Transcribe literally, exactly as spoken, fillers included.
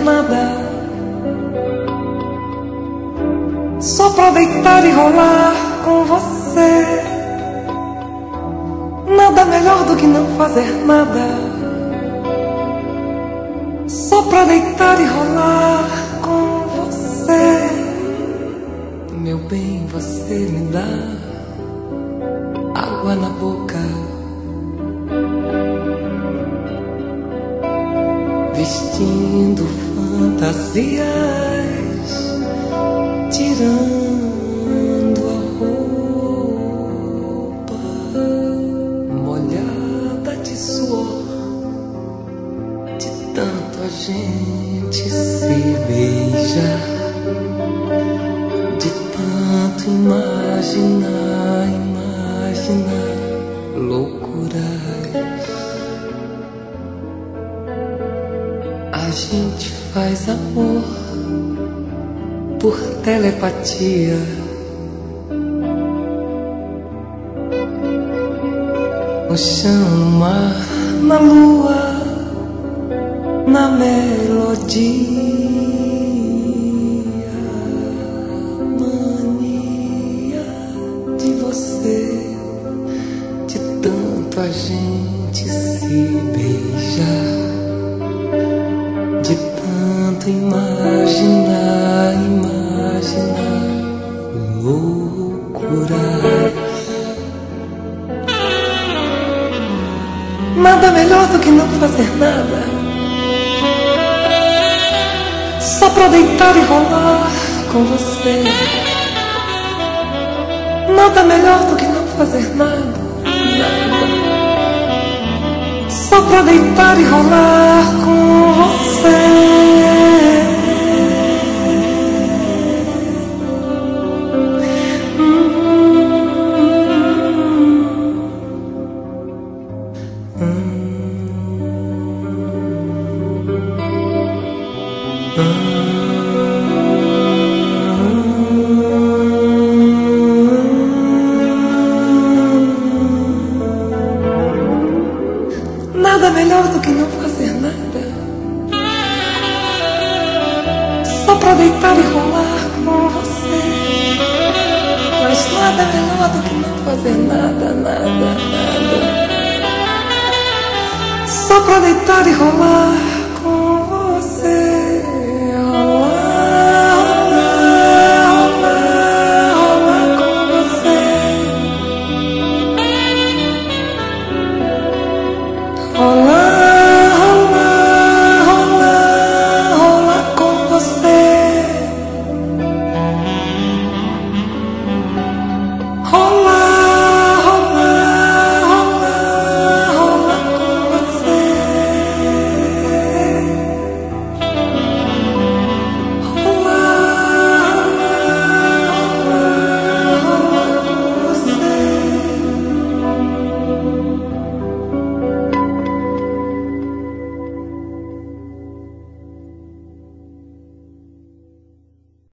nada, só pra deitar e rolar com você. Nada melhor do que não fazer nada, só pra deitar e rolar com você. Meu bem, você me dá água na boca, vestindo fantasias, tirando a roupa molhada de suor, de tanto a gente se beijar, de tanto imaginar, imaginar loucuras. A gente faz amor por telepatia, no chão, no mar, na lua, na melodia. Mania de você, de tanto a gente se beijar, de tanto imaginar, imaginar loucuras. Nada melhor do que não fazer nada, só pra deitar e rolar com você. Nada melhor do que não fazer nada, nada, só pra deitar e rolar com você. Nada melhor do que não fazer nada, só pra deitar e rolar com você. Mas nada melhor do que não fazer nada, nada, nada, só pra deitar e rolar